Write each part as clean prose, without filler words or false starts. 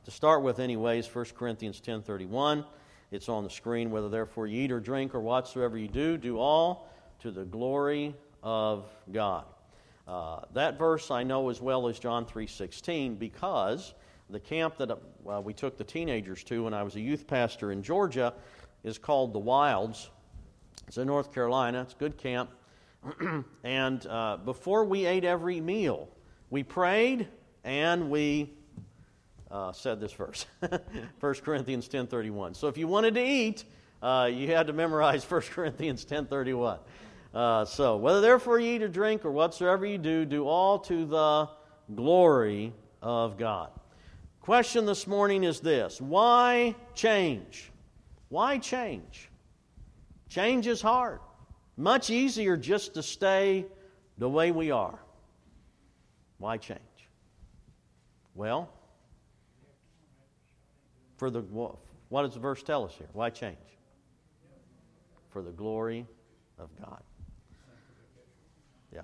To start with anyways, 1 Corinthians 10:31, it's on the screen. Whether therefore you eat or drink or whatsoever you do we to the glory of God. That verse I know as well as John 3:16 because the camp that we took the teenagers to when I was a youth pastor in Georgia is called the Wilds. It's in North Carolina. It's a good camp. And before we ate every meal, we prayed and we said this verse, 1 Corinthians 10:31. So if you wanted to eat, you had to memorize 1 Corinthians 10:31. So whether therefore you eat or drink or whatsoever you do all to the glory of God. Question this morning is this: why change? Why change? Change is hard. Much easier just to stay the way we are. Why change? Well, what does the verse tell us here? Why change? For the glory of God. Yeah.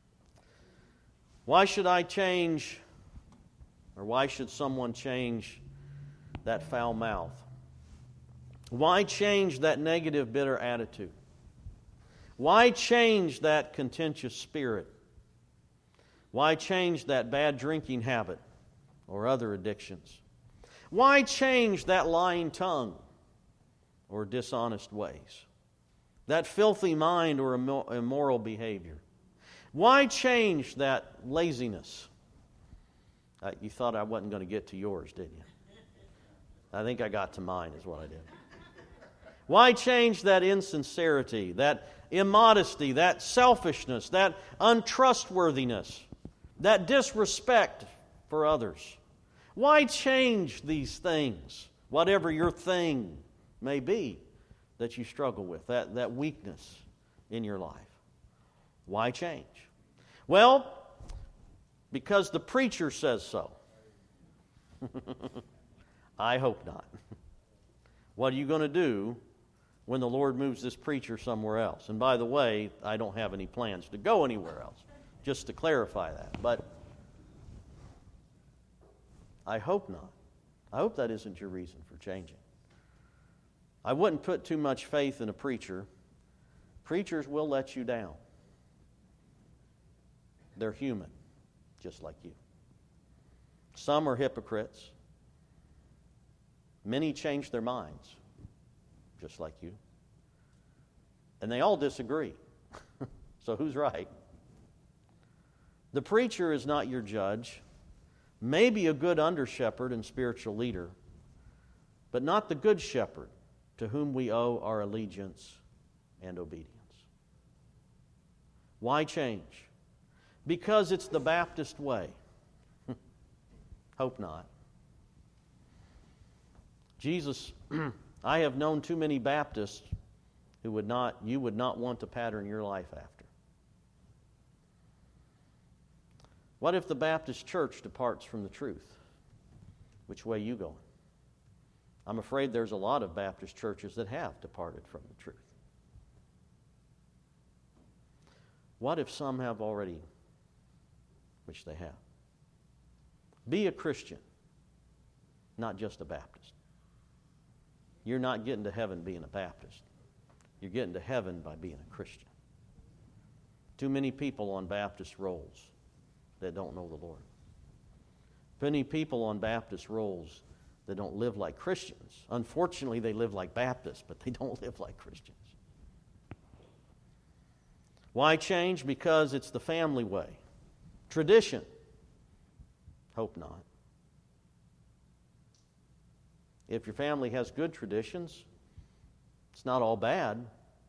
Why should I change, or why should someone change that foul mouth? Why change that negative, bitter attitude? Why change that contentious spirit? Why change that bad drinking habit or other addictions? Why change that lying tongue or dishonest ways? That filthy mind or immoral behavior? Why change that laziness? You thought I wasn't going to get to yours, didn't you? I think I got to mine is what I did. Why change that insincerity, that immodesty, that selfishness, that untrustworthiness, that disrespect for others? Why change these things, whatever your thing may be that you struggle with, that weakness in your life? Why change? Well, because the preacher says so. I hope not. What are you going to do when the Lord moves this preacher somewhere else? And by the way, I don't have any plans to go anywhere else, just to clarify that. But I hope not. I hope that isn't your reason for changing. I wouldn't put too much faith in a preacher. Preachers will let you down. They're human, just like you. Some are hypocrites. Many change their minds, just like you. And they all disagree. So who's right? The preacher is not your judge. Maybe a good under-shepherd and spiritual leader, but not the good shepherd to whom we owe our allegiance and obedience. Why change? Because it's the Baptist way. Hope not. Jesus, I have known too many Baptists who you would not want to pattern your life after. What if the Baptist church departs from the truth? Which way you going? I'm afraid there's a lot of Baptist churches that have departed from the truth. What if some have already, which they have? Be a Christian, not just a Baptist. You're not getting to heaven being a Baptist. You're getting to heaven by being a Christian. Too many people on Baptist rolls that don't know the Lord. Many people on Baptist rolls that don't live like Christians. Unfortunately, they live like Baptists, but they don't live like Christians. Why change? Because it's the family way. Tradition. Hope not. If your family has good traditions, it's not all bad,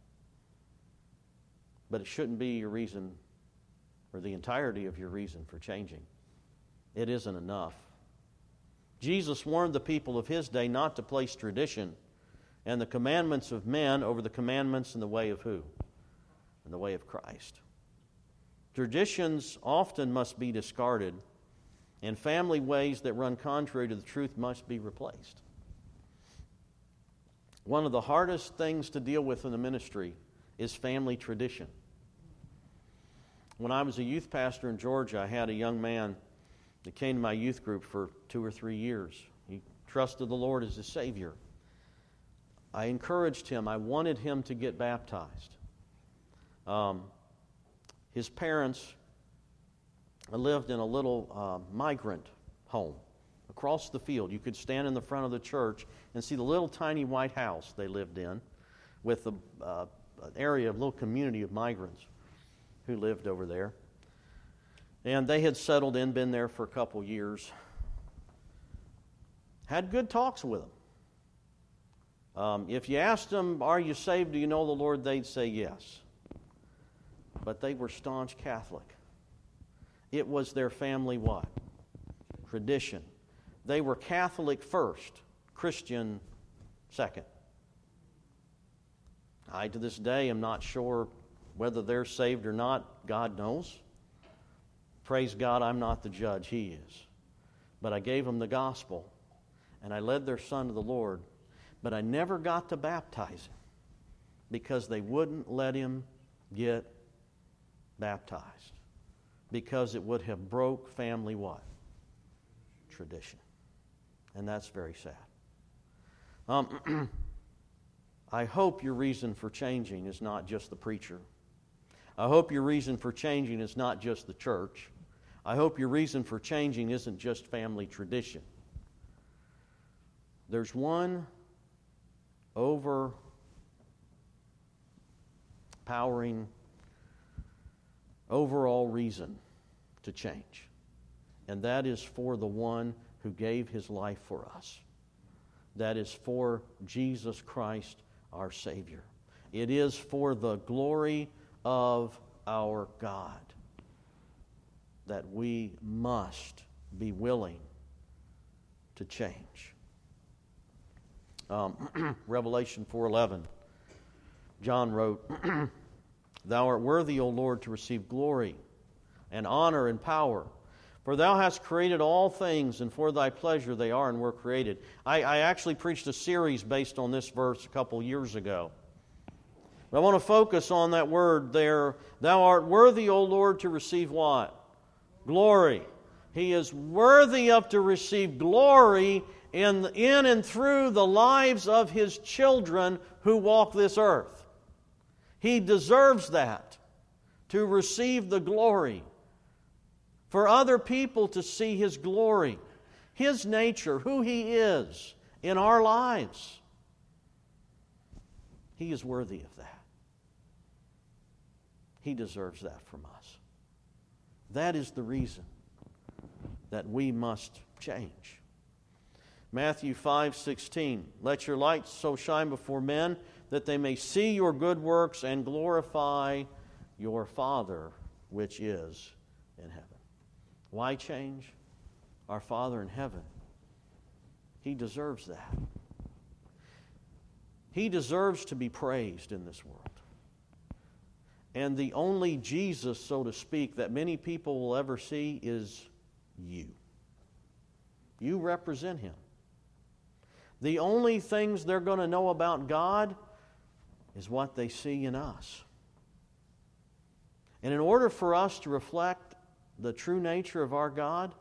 but it shouldn't be your reason or the entirety of your reason for changing. It isn't enough. Jesus warned the people of his day not to place tradition and the commandments of men over the commandments and the way of who? In the way of Christ. Traditions often must be discarded, and family ways that run contrary to the truth must be replaced. One of the hardest things to deal with in the ministry is family tradition. When I was a youth pastor in Georgia, I had a young man that came to my youth group for 2 or 3 years. He trusted the Lord as his Savior. I encouraged him. I wanted him to get baptized. His parents lived in a little migrant home across the field. You could stand in the front of the church and see the little tiny white house they lived in with an area, a little community of migrants who lived over there. And they had settled in, been there for a couple years. Had good talks with them. If you asked them, are you saved, do you know the Lord, they'd say yes. But they were staunch Catholic. It was their family what? Tradition. They were Catholic first, Christian second. I, to this day, am not sure whether they're saved or not. God knows. Praise God, I'm not the judge. He is. But I gave them the gospel, and I led their son to the Lord, but I never got to baptize him because they wouldn't let him get baptized, because it would have broke family what? Tradition. And that's very sad. I hope your reason for changing is not just the preacher. I hope your reason for changing is not just the church. I hope your reason for changing isn't just family tradition. There's one overpowering, overall reason to change. And that is for the one who gave his life for us. That is for Jesus Christ, our Savior. It is for the glory of our God that we must be willing to change. Revelation 4:11, John wrote, Thou art worthy, O Lord, to receive glory and honor and power, for Thou hast created all things, and for Thy pleasure they are and were created. I actually preached a series based on this verse a couple years ago. But I want to focus on that word there. Thou art worthy, O Lord, to receive what? Glory. He is worthy of to receive glory in and through the lives of His children who walk this earth. He deserves that, to receive the glory, for other people to see His glory, His nature, who He is in our lives. He is worthy of that. He deserves that from us. That is the reason that we must change. Matthew 5:16, Let your light so shine before men that they may see your good works and glorify your Father which is in heaven. Why change? Our Father in heaven, He deserves that. He deserves to be praised in this world. And the only Jesus, so to speak, that many people will ever see is you. You represent Him. The only things they're going to know about God is what they see in us. And in order for us to reflect the true nature of our God,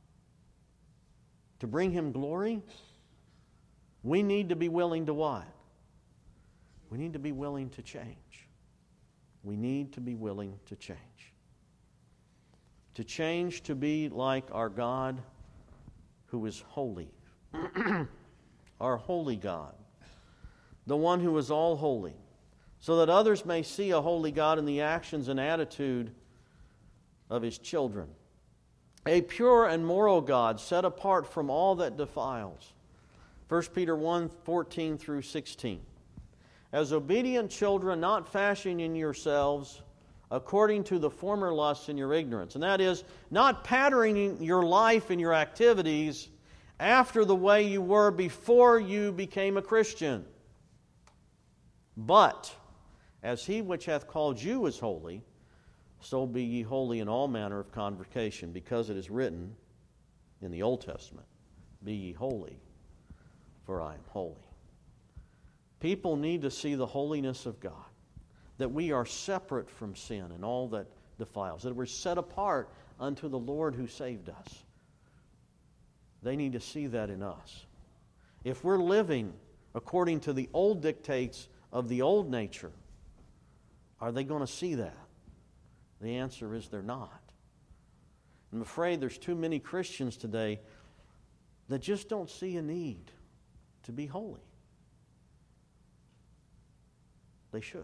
to bring Him glory, we need to be willing to what? We need to be willing to change. We need to be willing to change. To change to be like our God who is holy. Our holy God. The one who is all holy. So that others may see a holy God in the actions and attitude of His children. A pure and moral God set apart from all that defiles. 1 Peter 1:14 through 16. As obedient children, not fashioning yourselves according to the former lusts in your ignorance. And that is, not patterning your life and your activities after the way you were before you became a Christian. But, as He which hath called you is holy, so be ye holy in all manner of convocation, because it is written in the Old Testament, Be ye holy, for I am holy. People need to see the holiness of God, that we are separate from sin and all that defiles, that we're set apart unto the Lord who saved us. They need to see that in us. If we're living according to the old dictates of the old nature, are they going to see that? The answer is they're not. I'm afraid there's too many Christians today that just don't see a need to be holy. They should.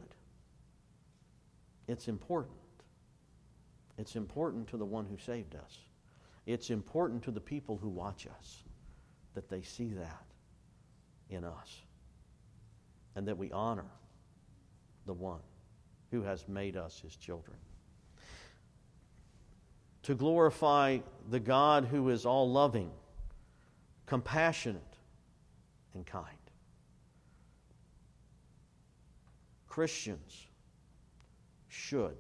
It's important. It's important to the one who saved us. It's important to the people who watch us that they see that in us and that we honor the one who has made us his children. To glorify the God who is all loving, compassionate, and kind. Christians should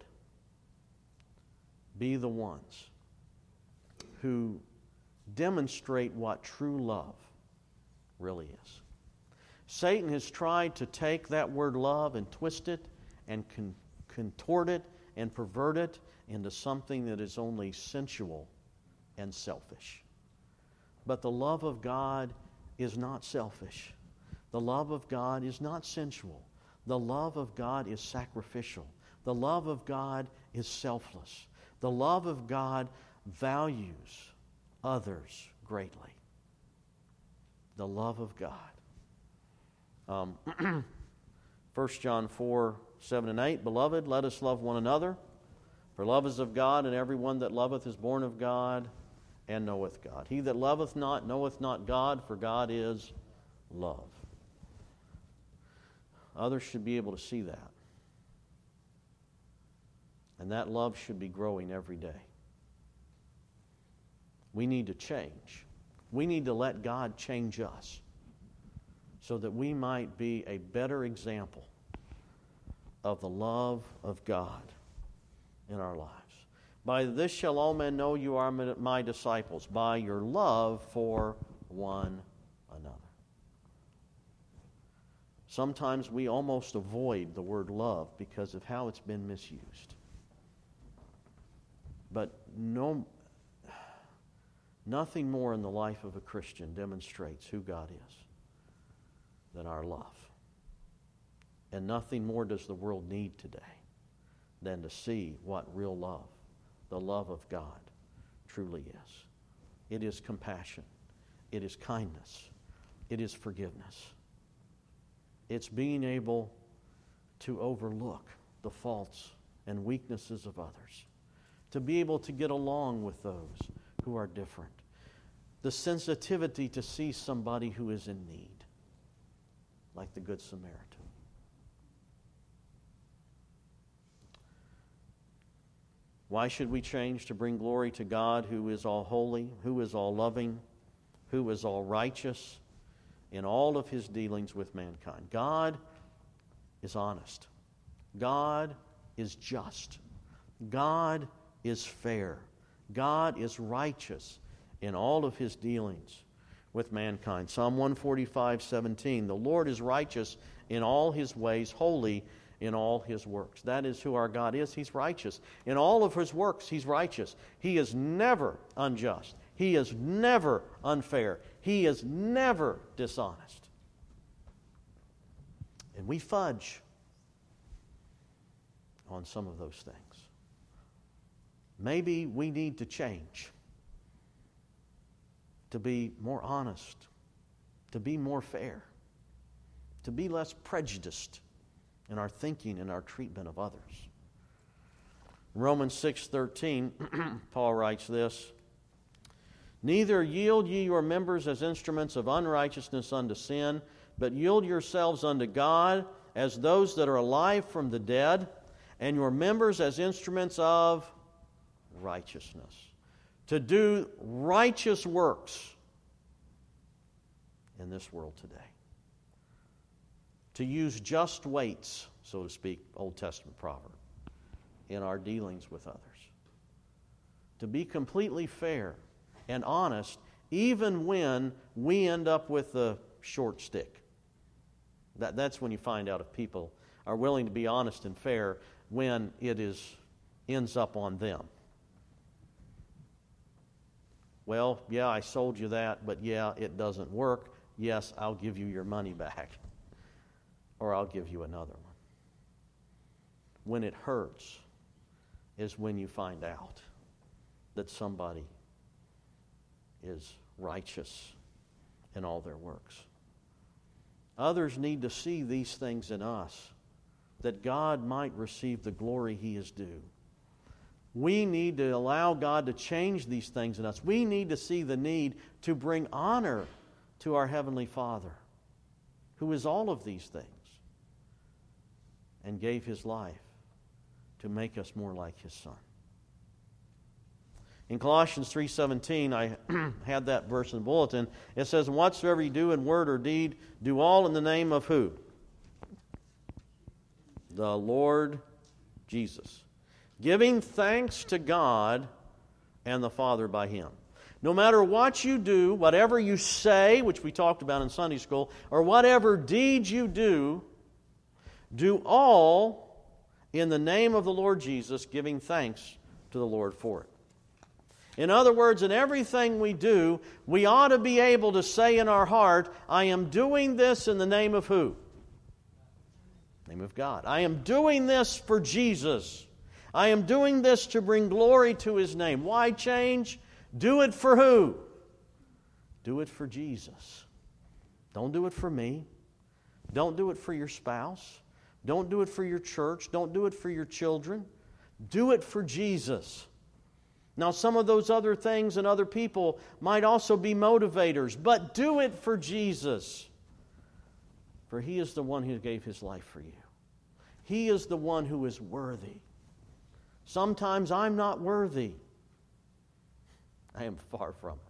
be the ones who demonstrate what true love really is. Satan has tried to take that word love and twist it and contort it and pervert it into something that is only sensual and selfish. But the love of God is not selfish. The love of God is not sensual. The love of God is sacrificial. The love of God is selfless. The love of God values others greatly. The love of God. 1 John 4, 7 and 8, Beloved, let us love one another, for love is of God, and everyone that loveth is born of God and knoweth God. He that loveth not knoweth not God, for God is love. Others should be able to see that. And that love should be growing every day. We need to change. We need to let God change us so that we might be a better example of the love of God in our lives. By this shall all men know you are my disciples, by your love for one another. Sometimes we almost avoid the word love because of how it's been misused. But nothing more in the life of a Christian demonstrates who God is than our love. And nothing more does the world need today than to see what real love, the love of God, truly is. It is compassion. It is kindness. It is forgiveness. It's being able to overlook the faults and weaknesses of others, to be able to get along with those who are different, the sensitivity to see somebody who is in need, like the Good Samaritan. Why should we change? To bring glory to God, who is all holy, who is all loving, who is all righteous in all of his dealings with mankind. God is honest. God is just. God is fair. God is righteous in all of his dealings with mankind. Psalm 145:17, the Lord is righteous in all his ways, holy in all his works. That is who our God is. He's righteous. In all of his works, he's righteous. He is never unjust. He is never unfair. He is never dishonest. And we fudge on some of those things. Maybe we need to change to be more honest, to be more fair, to be less prejudiced in our thinking and our treatment of others. Romans 6:13, Paul writes this, Neither yield ye your members as instruments of unrighteousness unto sin, but yield yourselves unto God as those that are alive from the dead, and your members as instruments of righteousness. To do righteous works in this world today. To use just weights, so to speak, Old Testament proverb, in our dealings with others. To be completely fair and honest, even when we end up with the short stick. That's when you find out if people are willing to be honest and fair when it ends up on them. Well, yeah, I sold you that, but yeah, it doesn't work. Yes, I'll give you your money back. Or I'll give you another one. When it hurts is when you find out that somebody is righteous in all their works. Others need to see these things in us, that God might receive the glory He is due. We need to allow God to change these things in us. We need to see the need to bring honor to our Heavenly Father, who is all of these things, and gave His life to make us more like His Son. In Colossians 3:17, I had that verse in the bulletin. It says, "And whatsoever you do in word or deed, do all in the name of" who? The Lord Jesus, giving thanks to God and the Father by Him. No matter what you do, whatever you say, which we talked about in Sunday school, or whatever deeds you do all in the name of the Lord Jesus, giving thanks to the Lord for it. In other words, in everything we do, we ought to be able to say in our heart, I am doing this in the name of who? Name of God. I am doing this for Jesus. I am doing this to bring glory to His name. Why change? Do it for who? Do it for Jesus. Don't do it for me. Don't do it for your spouse. Don't do it for your church. Don't do it for your children. Do it for Jesus. Now, some of those other things and other people might also be motivators, but do it for Jesus. For He is the one who gave His life for you. He is the one who is worthy. Sometimes I'm not worthy. I am far from it.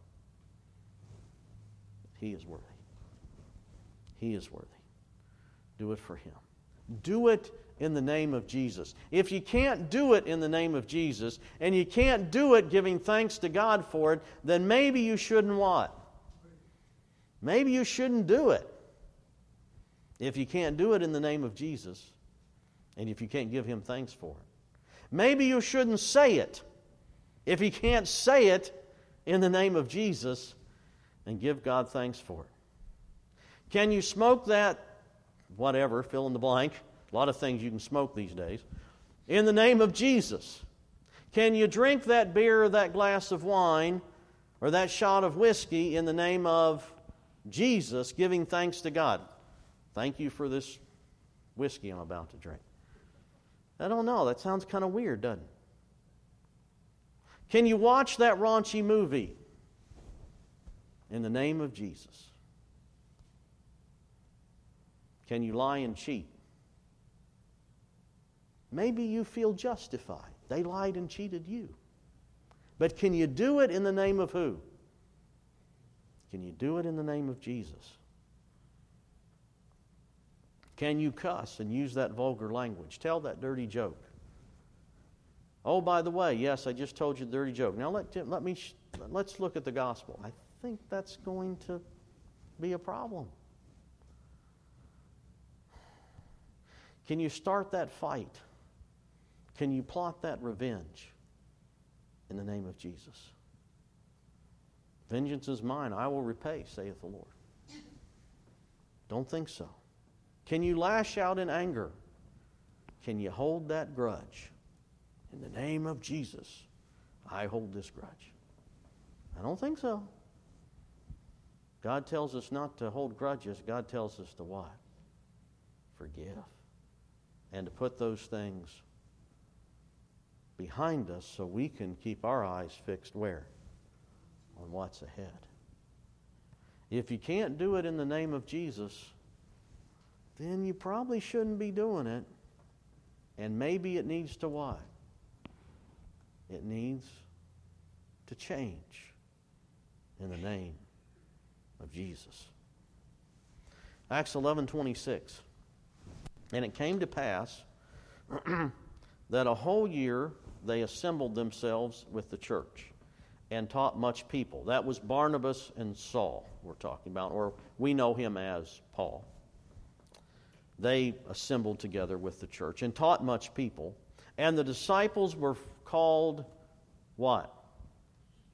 He is worthy. He is worthy. Do it for Him. Do it in the name of Jesus. If you can't do it in the name of Jesus, and you can't do it giving thanks to God for it, then maybe you shouldn't what? Maybe you shouldn't do it. If you can't do it in the name of Jesus, and if you can't give Him thanks for it. Maybe you shouldn't say it if you can't say it in the name of Jesus and give God thanks for it. Can you smoke that, whatever, fill in the blank, a lot of things you can smoke these days, in the name of Jesus? Can you drink that beer or that glass of wine or that shot of whiskey in the name of Jesus, giving thanks to God? Thank you for this whiskey I'm about to drink. I don't know. That sounds kind of weird, doesn't it? Can you watch that raunchy movie in the name of Jesus? Can you lie and cheat? Maybe you feel justified. They lied and cheated you. But can you do it in the name of who? Can you do it in the name of Jesus? Can you cuss and use that vulgar language? Tell that dirty joke. Oh, by the way, yes, I just told you the dirty joke. Now let's look at the gospel. I think that's going to be a problem. Can you start that fight? Can you plot that revenge in the name of Jesus? Vengeance is mine, I will repay, saith the Lord. Don't think so. Can you lash out in anger? Can you hold that grudge? In the name of Jesus, I hold this grudge. I don't think so. God tells us not to hold grudges. God tells us to what? Forgive. And to put those things behind us so we can keep our eyes fixed where? On what's ahead. If you can't do it in the name of Jesus, then you probably shouldn't be doing it. And maybe it needs to what? It needs to change in the name of Jesus. Acts 11:26. And it came to pass that a whole year they assembled themselves with the church and taught much people. That was Barnabas and Saul we're talking about, or we know him as Paul. They assembled together with the church and taught much people. And the disciples were called what?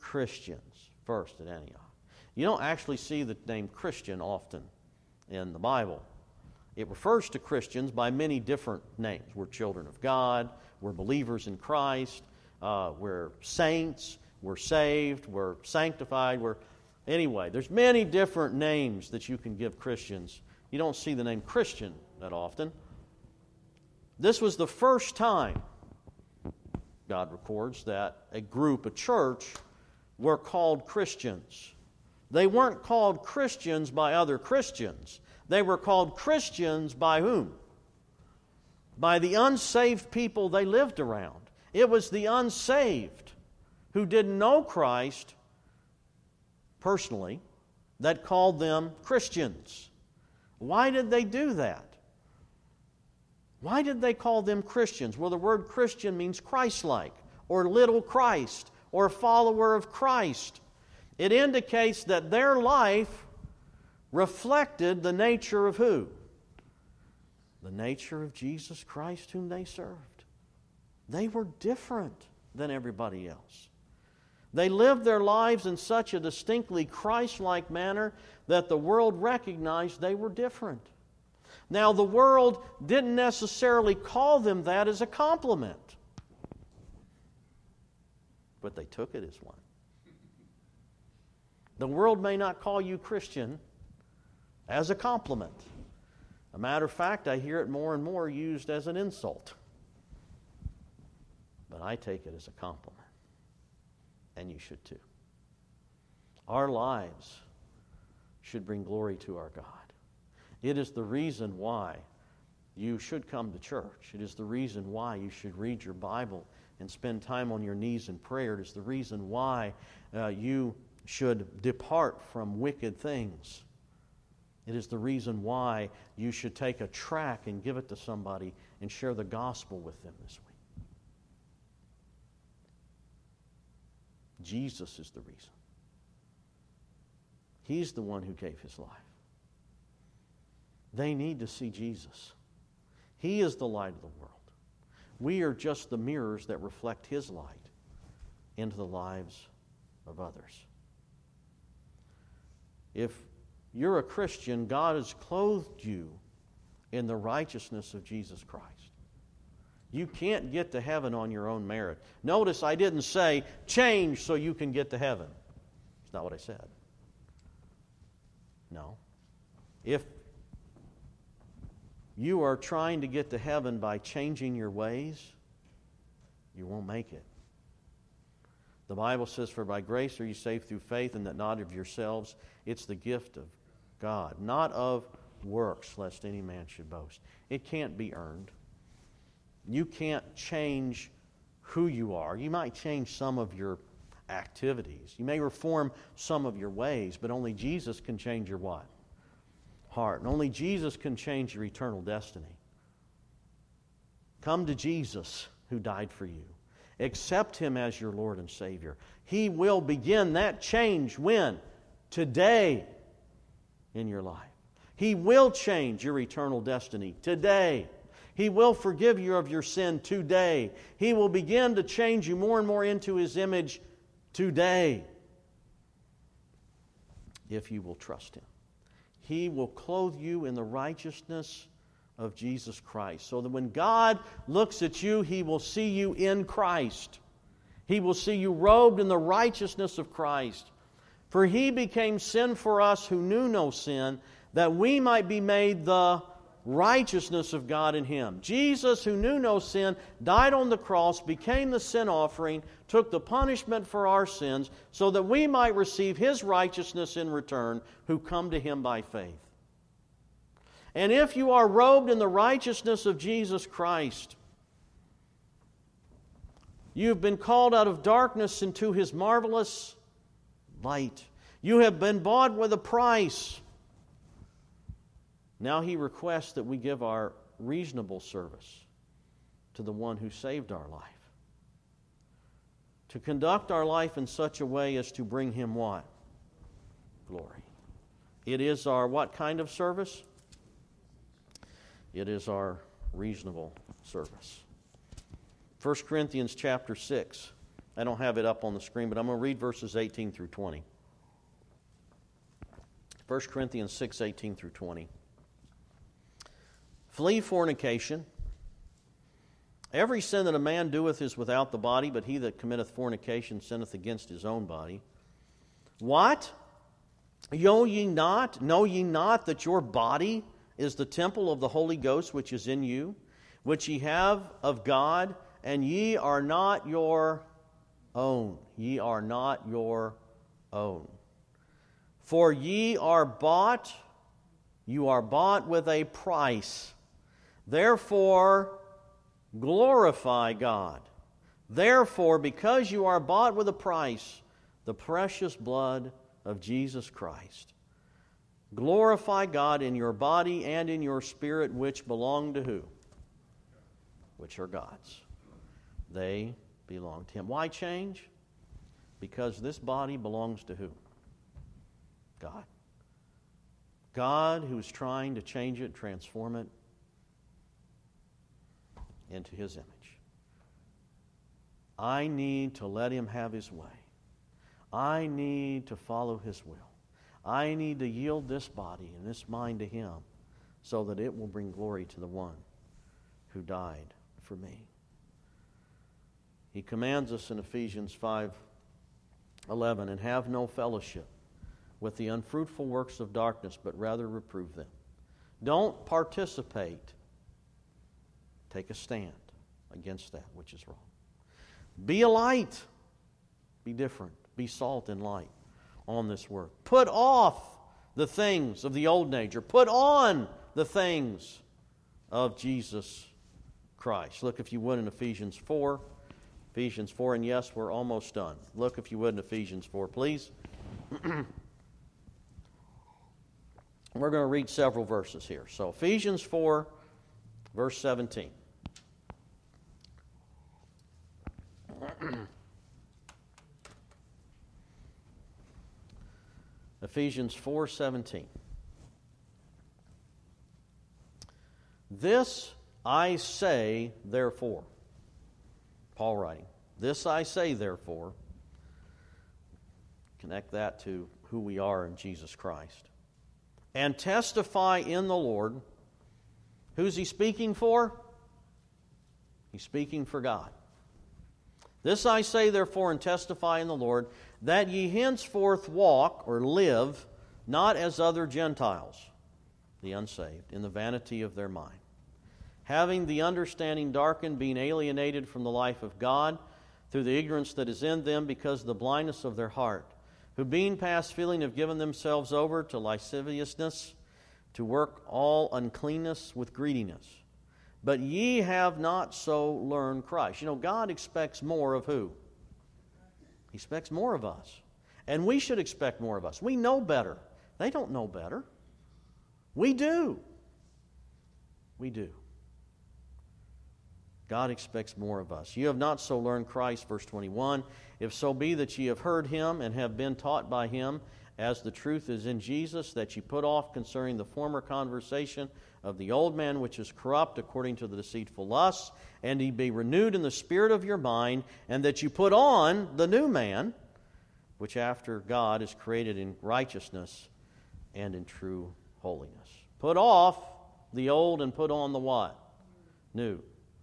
Christians first at Antioch. You don't actually see the name Christian often in the Bible. It refers to Christians by many different names. We're children of God, we're believers in Christ, we're saints, we're saved, we're sanctified, Anyway, there's many different names that you can give Christians. You don't see the name Christian that often. This was the first time, God records, that a group, a church, were called Christians. They weren't called Christians by other Christians. They were called Christians by whom? By the unsaved people they lived around. It was the unsaved who didn't know Christ personally that called them Christians. Why did they do that? Why did they call them Christians? Well, the word Christian means Christ-like, or little Christ, or follower of Christ. It indicates that their life reflected the nature of who? The nature of Jesus Christ whom they served. They were different than everybody else. They lived their lives in such a distinctly Christ-like manner that the world recognized they were different. Now, the world didn't necessarily call them that as a compliment, but they took it as one. The world may not call you Christian as a compliment. A matter of fact, I hear it more and more used as an insult. But I take it as a compliment. And you should too. Our lives should bring glory to our God. It is the reason why you should come to church. It is the reason why you should read your Bible and spend time on your knees in prayer. It is the reason why you should depart from wicked things. It is the reason why you should take a tract and give it to somebody and share the gospel with them this week. Jesus is the reason. He's the one who gave His life. They need to see Jesus. He is the light of the world. We are just the mirrors that reflect His light into the lives of others. If you're a Christian, God has clothed you in the righteousness of Jesus Christ. You can't get to heaven on your own merit. Notice I didn't say, change so you can get to heaven. That's not what I said. No. If you are trying to get to heaven by changing your ways, you won't make it. The Bible says, for by grace are you saved through faith, and that not of yourselves. It's the gift of God, not of works, lest any man should boast. It can't be earned. You can't change who you are. You might change some of your activities. You may reform some of your ways, but only Jesus can change your what? Heart. And only Jesus can change your eternal destiny. Come to Jesus who died for you. Accept Him as your Lord and Savior. He will begin that change when? Today in your life. He will change your eternal destiny today. He will forgive you of your sin today. He will begin to change you more and more into His image today if you will trust Him. He will clothe you in the righteousness of Jesus Christ, so that when God looks at you, He will see you in Christ. He will see you robed in the righteousness of Christ. For He became sin for us who knew no sin, that we might be made the righteousness of God in Him. Jesus, who knew no sin, died on the cross, became the sin offering, took the punishment for our sins, so that we might receive His righteousness in return, who come to Him by faith. And if you are robed in the righteousness of Jesus Christ, you've been called out of darkness into His marvelous light. You have been bought with a price. Now He requests that we give our reasonable service to the one who saved our life. To conduct our life in such a way as to bring Him what? Glory. It is our what kind of service? It is our reasonable service. 1 Corinthians chapter 6 I don't have it up on the screen, but I'm going to read verses 18 through 20. 1 Corinthians 6, 18 through 20. Flee fornication. Every sin that a man doeth is without the body, but he that committeth fornication sinneth against his own body. What? Know ye not that your body is the temple of the Holy Ghost which is in you, which ye have of God, and ye are not your own. Ye are not your own. For ye are bought, you are bought with a price. Therefore, glorify God. Therefore, because you are bought with a price, the precious blood of Jesus Christ, glorify God in your body and in your spirit, which belong to who? Which are God's. They belong to Him. Why change? Because this body belongs to who? God. God who's trying to change it, transform it into His image. I need to let Him have His way. I need to follow His will. I need to yield this body and this mind to Him so that it will bring glory to the one who died for me. He commands us in Ephesians 5:11, and have no fellowship with the unfruitful works of darkness, but rather reprove them. Don't participate. Take a stand against that which is wrong. Be a light. Be different. Be salt and light on this work. Put off the things of the old nature. Put on the things of Jesus Christ. Look, if you would, in Ephesians 4. Ephesians 4, and yes, we're almost done. Look, if you would, in Ephesians 4, please. We're going to read several verses here. So, Ephesians 4, verse 17. Ephesians 4:17. This I say, therefore. Paul writing, this I say, therefore. Connect that to who we are in Jesus Christ. And testify in the Lord. Who's he speaking for? He's speaking for God. This I say, therefore, and testify in the Lord, that ye henceforth walk, or live, not as other Gentiles, the unsaved, in the vanity of their mind, having the understanding darkened, being alienated from the life of God, through the ignorance that is in them, because of the blindness of their heart, who being past feeling have given themselves over to lasciviousness, to work all uncleanness with greediness. But ye have not so learned Christ. You know, God expects more of who? He expects more of us. And we should expect more of us. We know better. They don't know better. We do. We do. God expects more of us. You have not so learned Christ, verse 21. If so be that ye have heard Him and have been taught by Him, as the truth is in Jesus, that ye put off concerning the former conversation of the old man which is corrupt according to the deceitful lusts, and ye be renewed in the spirit of your mind, and that you put on the new man, which after God is created in righteousness and in true holiness. Put off the old and put on the what? New.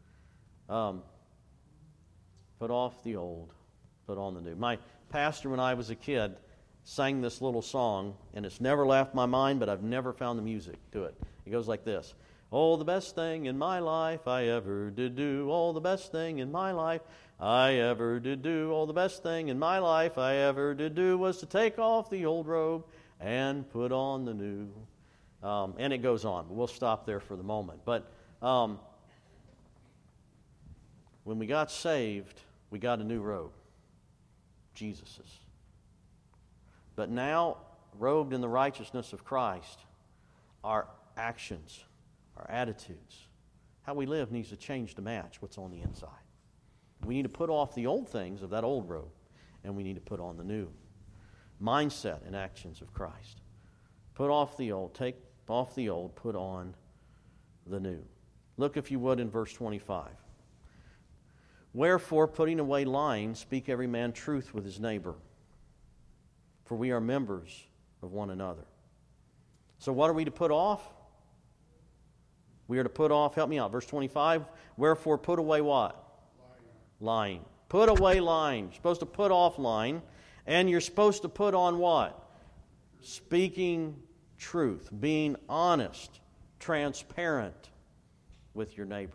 Put off the old, put on the new. My pastor, when I was a kid, sang this little song, and it's never left my mind, but I've never found the music to it. It goes like this. Oh, the best thing in my life I ever did do. Oh, the best thing in my life I ever did do. Oh, the best thing in my life I ever did do was to take off the old robe and put on the new. And it goes on, but we'll stop there for the moment. But when we got saved, we got a new robe. Jesus's. But now, robed in the righteousness of Christ, our actions, our attitudes, how we live needs to change to match what's on the inside. We need to put off the old things of that old robe, and we need to put on the new mindset and actions of Christ. Put off the old, take off the old, put on the new. Look, if you would, in verse 25. Wherefore, putting away lying, speak every man truth with his neighbor, for we are members of one another. So what are we to put off? We are to put off, help me out, verse 25, wherefore put away what? Lying. Put away lying. You're supposed to put off lying, and you're supposed to put on what? Speaking truth, being honest, transparent with your neighbor.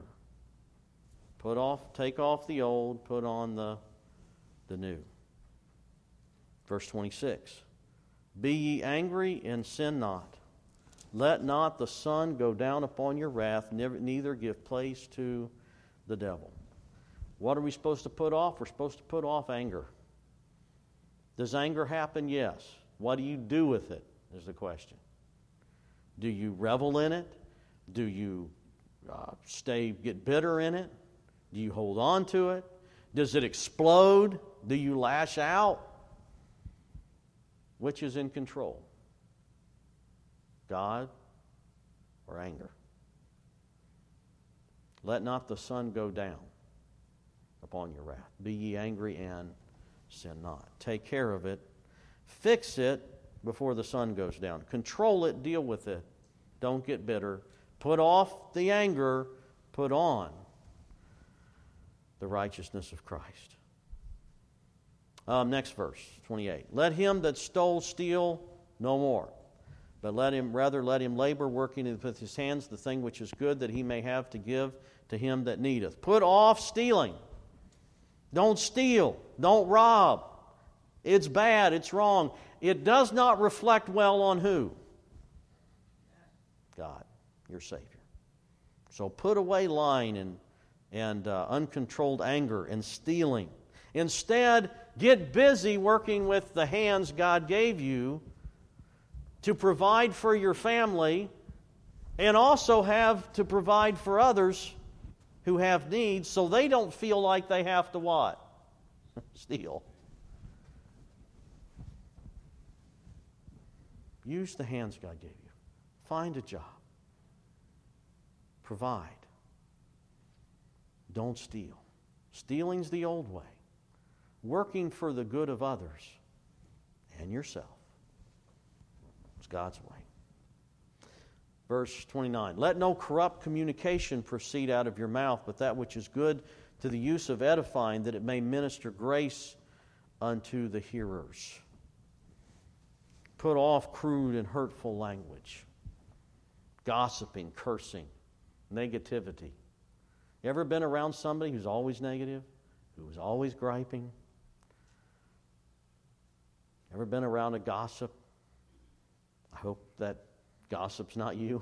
Take off the old, put on the new. Verse 26, be ye angry and sin not. Let not the sun go down upon your wrath, neither give place to the devil. What are we supposed to put off? We're supposed to put off anger. Does anger happen? Yes. What do you do with it is the question. Do you revel in it? Do you get bitter in it? Do you hold on to it? Does it explode? Do you lash out? Which is in control? God or anger? Let not the sun go down upon your wrath. Be ye angry and sin not. Take care of it. Fix it before the sun goes down. Control it. Deal with it. Don't get bitter. Put off the anger. Put on the righteousness of Christ. Next verse, 28. Let him that stole steal no more, but let him labor, working with his hands the thing which is good, that he may have to give to him that needeth. Put off stealing. Don't steal. Don't rob. It's bad. It's wrong. It does not reflect well on who? God, your Savior. So put away lying and uncontrolled anger and stealing. Instead, get busy working with the hands God gave you to provide for your family and also have to provide for others who have needs so they don't feel like they have to what? Steal. Use the hands God gave you. Find a job. Provide. Don't steal. Stealing's the old way. Working for the good of others and yourself is God's way. Verse 29, let no corrupt communication proceed out of your mouth, but that which is good to the use of edifying, that it may minister grace unto the hearers. Put off crude and hurtful language, gossiping, cursing, negativity. You ever been around somebody who's always negative, who's always griping? Ever been around a gossip? I hope that gossip's not you.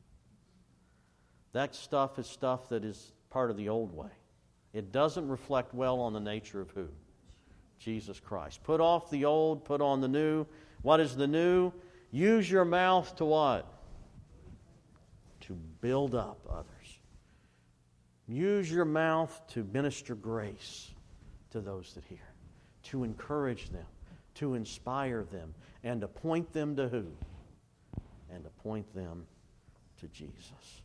That stuff is stuff that is part of the old way. It doesn't reflect well on the nature of who? Jesus Christ. Put off the old, put on the new. What is the new? Use your mouth to what? To build up others. Use your mouth to minister grace to those that hear, to encourage them, to inspire them, and to point them to who? And to point them to Jesus.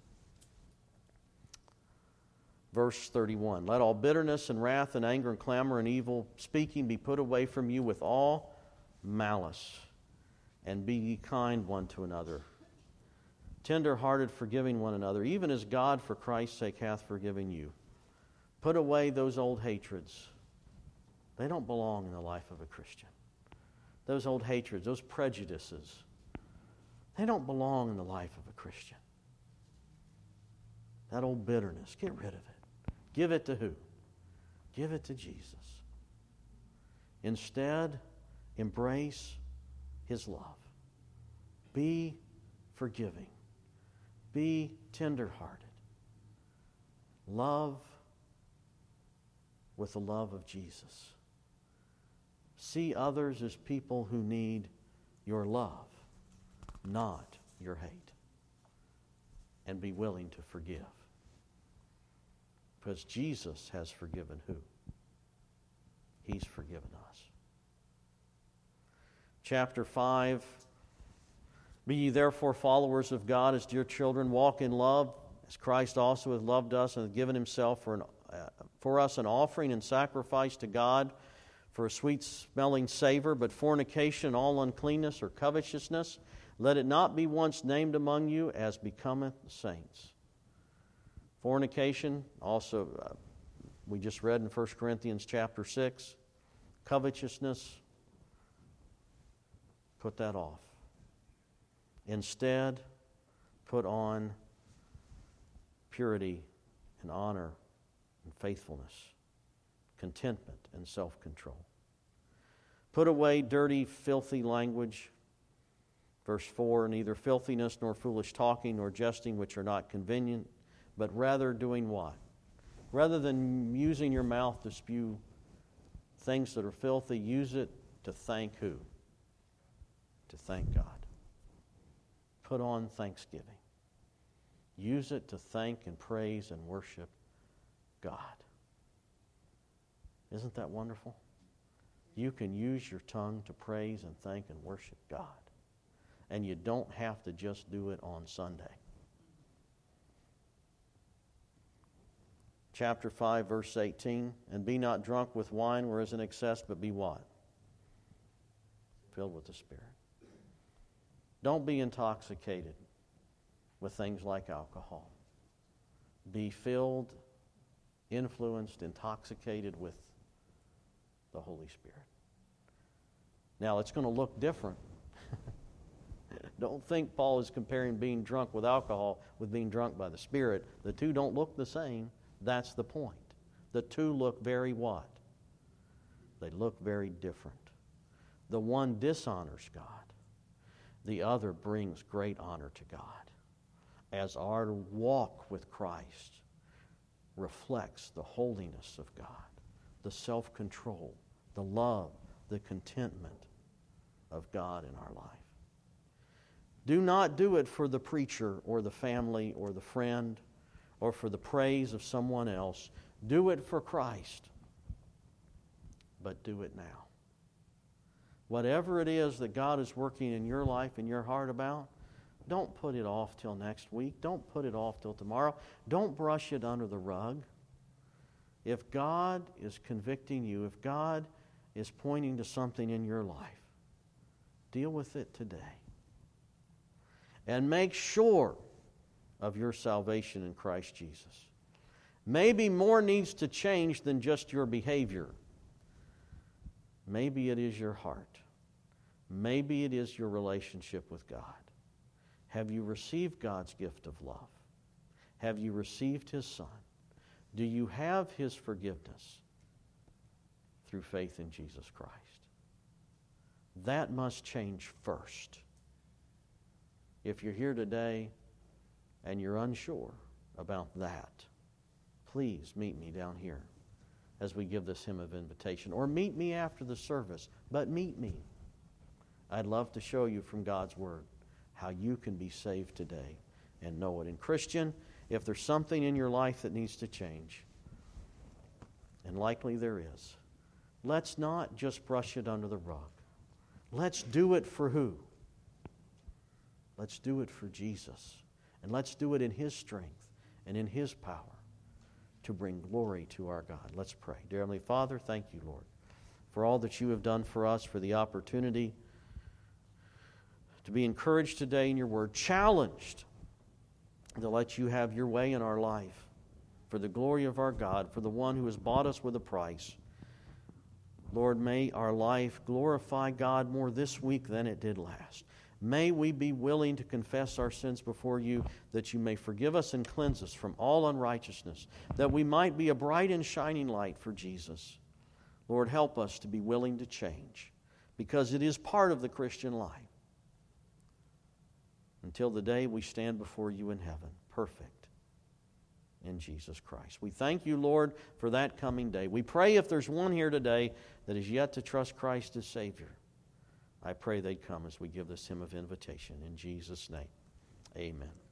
Verse 31, let all bitterness and wrath and anger and clamor and evil speaking be put away from you with all malice, and be ye kind one to another, tender-hearted, forgiving one another, even as God for Christ's sake hath forgiven you. Put away those old hatreds. They don't belong in the life of a Christian. Those old hatreds, those prejudices, they don't belong in the life of a Christian. That old bitterness, get rid of it. Give it to who? Give it to Jesus. Instead, embrace His love. Be forgiving. Be tender-hearted. Love with the love of Jesus. See others as people who need your love, not your hate. And be willing to forgive. Because Jesus has forgiven who? He's forgiven us. Chapter 5. Be ye therefore followers of God as dear children. Walk in love, as Christ also hath loved us and hath given himself for us an offering and sacrifice to God for a sweet-smelling savor, but fornication, all uncleanness or covetousness, let it not be once named among you as becometh the saints. Fornication, also we just read in 1 Corinthians chapter 6. Covetousness, put that off. Instead, put on purity and honor and faithfulness, contentment and self-control. Put away dirty, filthy language. Verse 4, neither filthiness nor foolish talking nor jesting which are not convenient, but rather doing what? Rather than using your mouth to spew things that are filthy, use it to thank who? To thank God. Put on thanksgiving. Use it to thank and praise and worship God. Isn't that wonderful? You can use your tongue to praise and thank and worship God. And you don't have to just do it on Sunday. Chapter 5, verse 18, and be not drunk with wine where is an excess, but be what? Filled with the Spirit. Don't be intoxicated with things like alcohol. Be filled, influenced, intoxicated with the Holy Spirit. Now, it's going to look different. Don't think Paul is comparing being drunk with alcohol with being drunk by the Spirit. The two don't look the same. That's the point. The two look very what? They look very different. The one dishonors God. The other brings great honor to God. As our walk with Christ reflects the holiness of God, the self-control, the love, the contentment of God in our life. Do not do it for the preacher or the family or the friend or for the praise of someone else. Do it for Christ. But do it now. Whatever it is that God is working in your life and your heart about, don't put it off till next week. Don't put it off till tomorrow. Don't brush it under the rug. If God is convicting you, if God is pointing to something in your life, deal with it today. And make sure of your salvation in Christ Jesus. Maybe more needs to change than just your behavior. Maybe it is your heart. Maybe it is your relationship with God. Have you received God's gift of love? Have you received His Son? Do you have His forgiveness through faith in Jesus Christ? That must change first. If you're here today and you're unsure about that, please meet me down here as we give this hymn of invitation. Or meet me after the service, but meet me. I'd love to show you from God's Word how you can be saved today and know it. And Christian, if there's something in your life that needs to change, and likely there is, let's not just brush it under the rug. Let's do it for who? Let's do it for Jesus. And let's do it in His strength and in His power to bring glory to our God. Let's pray. Dear Heavenly Father, thank you, Lord, for all that you have done for us, for the opportunity to be encouraged today in your word, challenged to let you have your way in our life for the glory of our God, for the one who has bought us with a price. Lord, may our life glorify God more this week than it did last. May we be willing to confess our sins before you, that you may forgive us and cleanse us from all unrighteousness, that we might be a bright and shining light for Jesus. Lord, help us to be willing to change, because it is part of the Christian life. Until the day we stand before you in heaven, perfect in Jesus Christ. We thank you, Lord, for that coming day. We pray if there's one here today that is yet to trust Christ as Savior, I pray they'd come as we give this hymn of invitation. In Jesus' name, amen.